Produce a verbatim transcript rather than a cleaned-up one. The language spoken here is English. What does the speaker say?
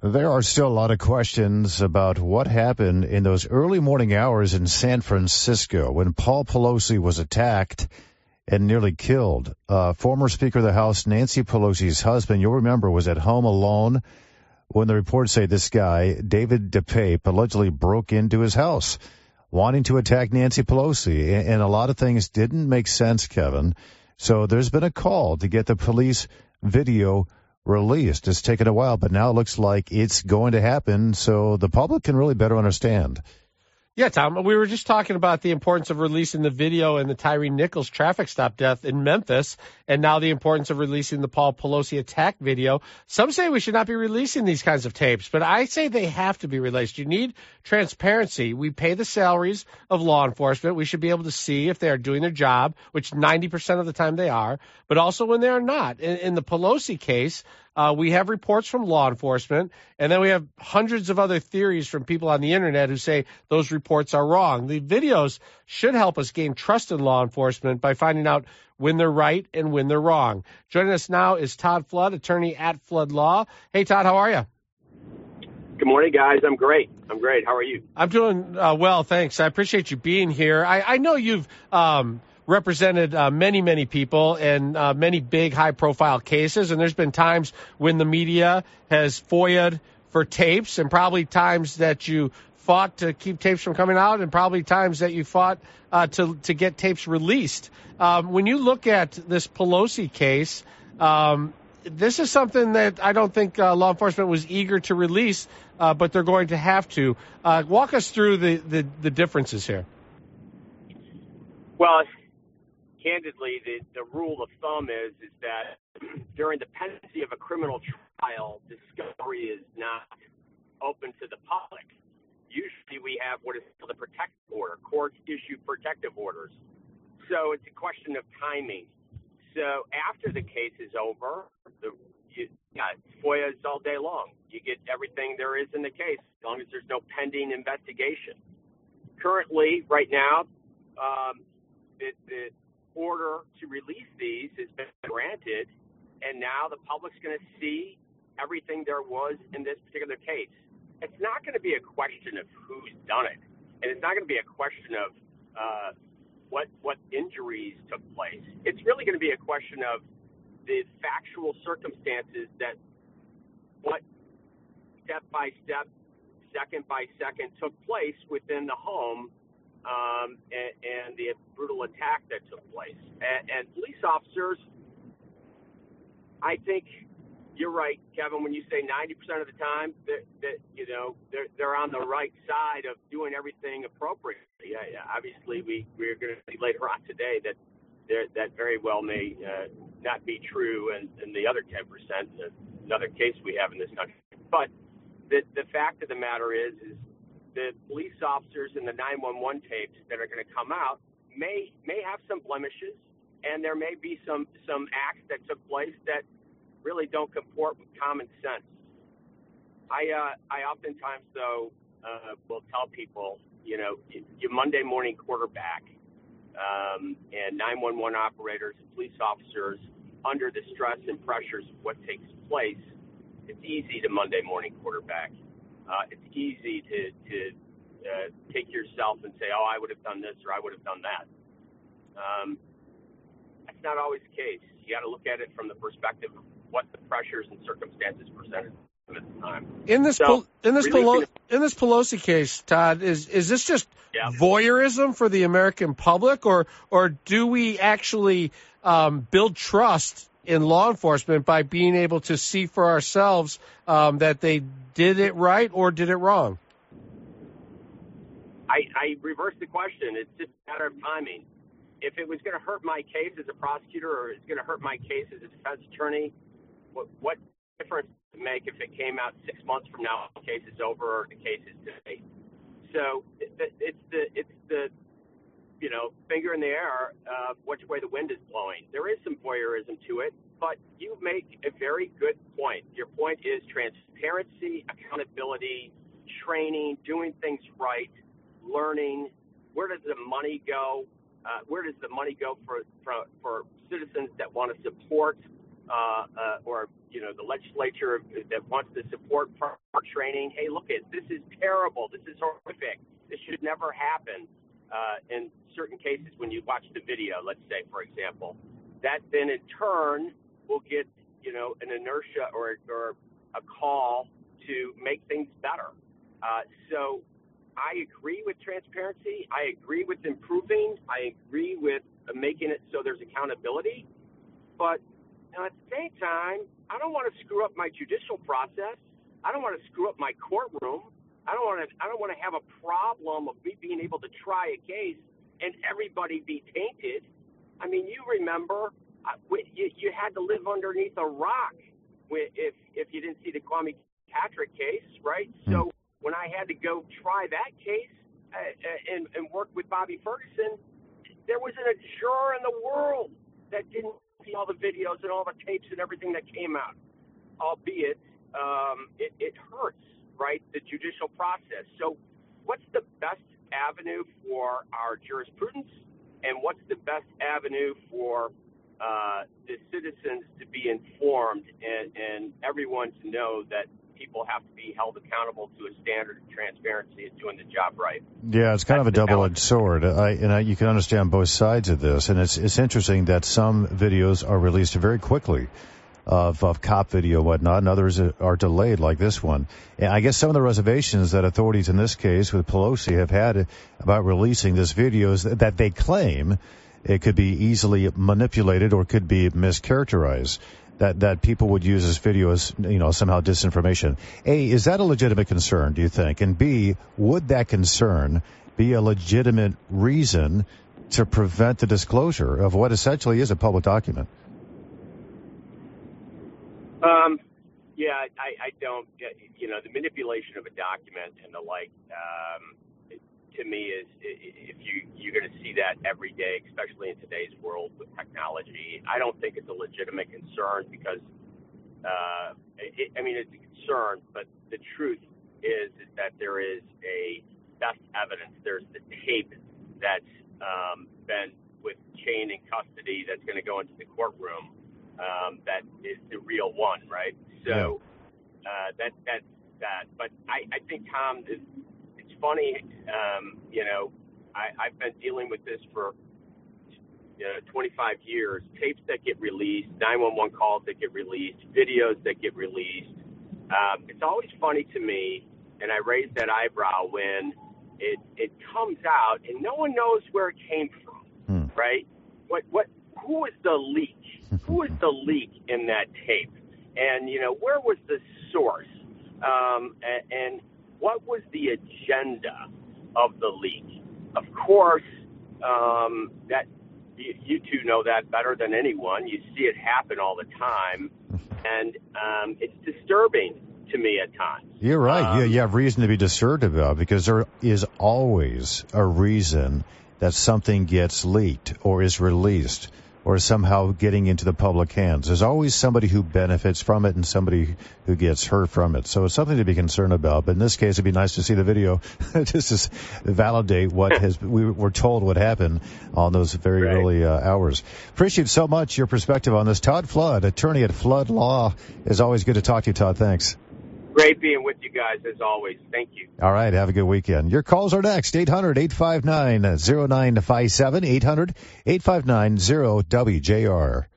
There are still a lot of questions about what happened in those early morning hours in San Francisco when Paul Pelosi was attacked and nearly killed. Uh, former Speaker of the House Nancy Pelosi's husband, you'll remember, was at home alone when the reports say this guy, David DePape, allegedly broke into his house wanting to attack Nancy Pelosi. And a lot of things didn't make sense, Kevin. So there's been a call to get the police video released. It's taken a while, but now it looks like it's going to happen so the public can really better understand. Yeah, Tom, we were just talking about the importance of releasing the video and the Tyree Nichols traffic stop death in Memphis, and now the importance of releasing the Paul Pelosi attack video. Some say we should not be releasing these kinds of tapes, but I say they have to be released. You need transparency. We pay the salaries of law enforcement. We should be able to see if they are doing their job, which ninety percent of the time they are, but also when they are not. In, in the Pelosi case, Uh, we have reports from law enforcement, and then we have hundreds of other theories from people on the internet who say those reports are wrong. The videos should help us gain trust in law enforcement by finding out when they're right and when they're wrong. Joining us now is Todd Flood, attorney at Flood Law. Hey, Todd, how are you? Good morning, guys. I'm great. I'm great. How are you? I'm doing uh, well, thanks. I appreciate you being here. I, I know you've um, represented uh, many, many people and uh, many big, high-profile cases, and there's been times when the media has FOIA'd for tapes, and probably times that you fought to keep tapes from coming out, and probably times that you fought uh, to to get tapes released. Um, when you look at this Pelosi case, um, this is something that I don't think uh, law enforcement was eager to release, uh, but they're going to have to. Uh, walk us through the, the, the differences here. Well, candidly, the, the rule of thumb is is that during the pendency of a criminal trial, discovery is not open to the public. Usually we have what is called a protective order. Courts issue protective orders. So it's a question of timing. So after the case is over, the, you, yeah, FOIA is all day long. You get everything there is in the case as long as there's no pending investigation. Currently, right now, um, the, the order to release these has been granted, and now the public's going to see everything there was in this particular case. It's not going to be a question of who's done it, and it's not going to be a question of uh, what what injuries took place. It's really going to be a question of the factual circumstances that what step by step, second by second took place within the home um, and, and the brutal attack that took place. And, and police officers, I think you're right, Kevin, when you say ninety percent of the time that, that you know, they're, they're on the right side of doing everything appropriately. Yeah, yeah. Obviously, we, we're going to see later on today that there, that very well may uh, not be true, and, and the other ten percent, another case we have in this country. But the, the fact of the matter is, is the police officers in the nine one one tapes that are going to come out may may have some blemishes, and there may be some, some acts that took place that really don't comport with common sense. I uh, I oftentimes, though, uh, will tell people, you know, your Monday morning quarterback um, and nine one one operators and police officers under the stress and pressures of what takes place, it's easy to Monday morning quarterback. Uh, it's easy to, to uh, take yourself and say, oh, I would have done this or I would have done that. Um, that's not always the case. You got to look at it from the perspective of what the pressures and circumstances presented at the time. In this so, in this Pelo- in this Pelosi case, Todd, is is this just yeah. voyeurism for the American public, or or do we actually um, build trust in law enforcement by being able to see for ourselves um, that they did it right or did it wrong? I, I reverse the question. It's just a matter of timing. If it was going to hurt my case as a prosecutor or it's going to hurt my case as a defense attorney, what, what difference does it make if it came out six months from now, the case is over or the case is today? So it, it's the it's the you know finger in the air of which way the wind is blowing. There is some voyeurism to it, but you make a very good point. Your point is transparency, accountability, training, doing things right, learning. Where does the money go? Uh, where does the money go for, for for citizens that want to support uh, uh, or, you know, the legislature that wants to support farmer training, hey, look, it, this is terrible. This is horrific. This should never happen. Uh, in certain cases, when you watch the video, let's say, for example, that then in turn will get, you know, an inertia or, or a call to make things better. Uh, so I agree with transparency. I agree with improving. I agree with making it so there's accountability. But you know, at the same time, I don't want to screw up my judicial process. I don't want to screw up my courtroom. I don't want to. I don't want to have a problem of me being able to try a case and everybody be tainted. I mean, you remember uh, you, you had to live underneath a rock if if you didn't see the Kwame Patrick case, right? Mm. So when I had to go try that case uh, and, and work with Bobby Ferguson, there wasn't a juror in the world that didn't see all the videos and all the tapes and everything that came out. Albeit, um, it, it hurts, right, the judicial process. So what's the best avenue for our jurisprudence, and what's the best avenue for uh, the citizens to be informed and, and everyone to know that people have to be held accountable to a standard of transparency and doing the job right? Yeah, it's kind That's of a double-edged sword. I, and I, you can understand both sides of this. And it's it's interesting that some videos are released very quickly of, of cop video and whatnot, and others are delayed like this one. And I guess some of the reservations that authorities in this case with Pelosi have had about releasing this video is that they claim it could be easily manipulated or could be mischaracterized. That, that people would use this video as, you know, somehow disinformation. A, is that a legitimate concern, do you think? And B, would that concern be a legitimate reason to prevent the disclosure of what essentially is a public document? Um, yeah, I, I don't, you know, the manipulation of a document and the like, um, to me is, if you, you're going to see that every day, especially in today's world with technology. I don't think it's a legitimate concern because, uh, it, I mean, it's a concern, but the truth is, is that there is a best evidence. There's the tape that's um, been with Chain in custody that's going to go into the courtroom. Um, that is the real one, right? So uh, that that's that. But I, I think Tom is. Funny, um, you know, I, I've been dealing with this for you know, twenty-five years. Tapes that get released, nine one one calls that get released, videos that get released. Um, it's always funny to me, and I raise that eyebrow when it it comes out and no one knows where it came from, hmm. right? What what? Who is the leak? Who is the leak in that tape? And you know, where was the source? Um, and, and what was the agenda of the leak? Of course, um, that you, you two know that better than anyone. You see it happen all the time, and um, it's disturbing to me at times. You're right. Um, yeah, you have reason to be disturbed about, because there is always a reason that something gets leaked or is released or somehow getting into the public hands. There's always somebody who benefits from it and somebody who gets hurt from it. So it's something to be concerned about. But in this case, it'd be nice to see the video just to validate what has we were told would happen on those very right. early uh, hours. Appreciate so much your perspective on this. Todd Flood, attorney at Flood Law. It's always good to talk to you, Todd. Thanks. Great being with you guys, as always. Thank you. All right. Have a good weekend. Your calls are next. eight hundred, eight five nine, oh nine five seven. eight hundred, eight five nine, zero W J R.